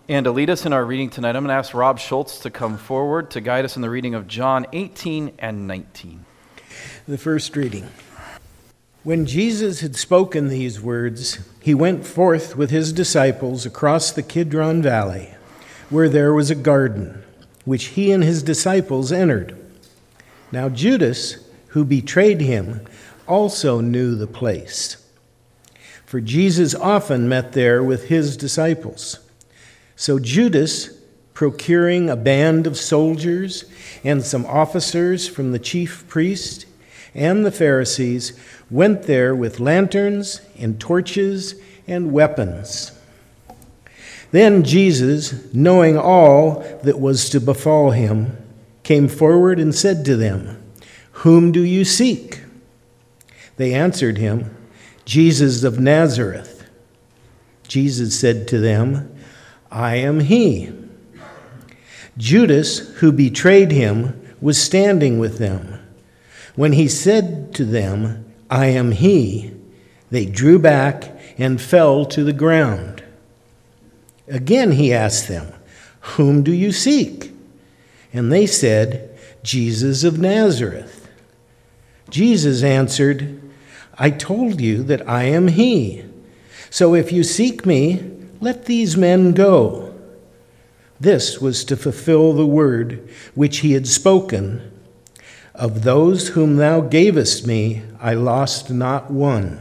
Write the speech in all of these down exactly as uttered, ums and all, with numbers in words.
And to lead us in our reading tonight, I'm going to ask Rob Schultz to come forward to guide us in the reading of John eighteen and nineteen. The first reading. When Jesus had spoken these words, he went forth with his disciples across the Kidron Valley, where there was a garden, which he and his disciples entered. Now Judas, who betrayed him, also knew the place, for Jesus often met there with his disciples. So Judas, procuring a band of soldiers and some officers from the chief priest and the Pharisees, went there with lanterns and torches and weapons. Then Jesus, knowing all that was to befall him, came forward and said to them, "Whom do you seek?" They answered him, "Jesus of Nazareth." Jesus said to them, "I am he." Judas, who betrayed him, was standing with them. When he said to them, "I am he," they drew back and fell to the ground. Again he asked them, "Whom do you seek?" And they said, "Jesus of Nazareth." Jesus answered, "I told you that I am he. So if you seek me, let these men go." This was to fulfill the word which he had spoken, "Of those whom thou gavest me, I lost not one."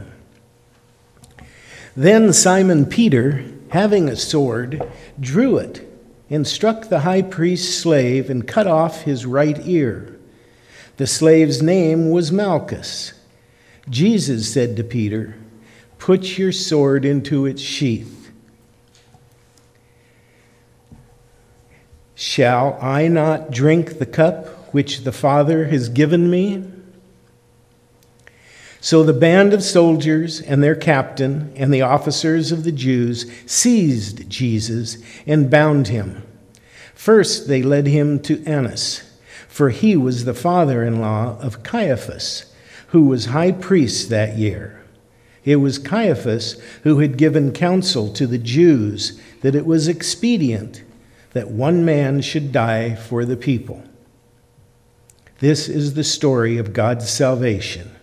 Then Simon Peter, having a sword, drew it and struck the high priest's slave and cut off his right ear. The slave's name was Malchus. Jesus said to Peter, "Put your sword into its sheath. Shall I not drink the cup which the Father has given me?" So the band of soldiers and their captain and the officers of the Jews seized Jesus and bound him. First they led him to Annas, for he was the father-in-law of Caiaphas, who was high priest that year. It was Caiaphas who had given counsel to the Jews that it was expedient that one man should die for the people. This is the story of God's salvation.